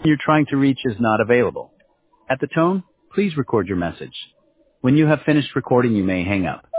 you're trying to reach is not available. At the tone, please record your message. When you have finished recording, you may hang up.